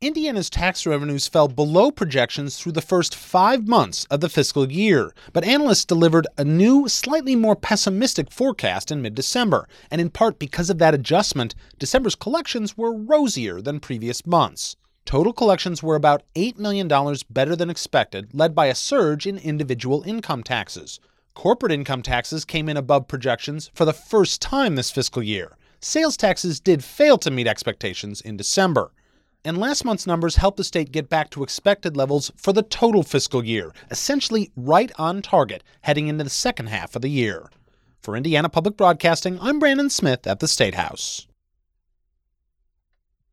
Indiana's tax revenues fell below projections through the first 5 months of the fiscal year, but analysts delivered a new, slightly more pessimistic forecast in mid-December, and in part because of that adjustment, December's collections were rosier than previous months. Total collections were about $8 million better than expected, led by a surge in individual income taxes. Corporate income taxes came in above projections for the first time this fiscal year. Sales taxes did fail to meet expectations in December. And last month's numbers helped the state get back to expected levels for the total fiscal year, essentially right on target heading into the second half of the year. For Indiana Public Broadcasting, I'm Brandon Smith at the State House.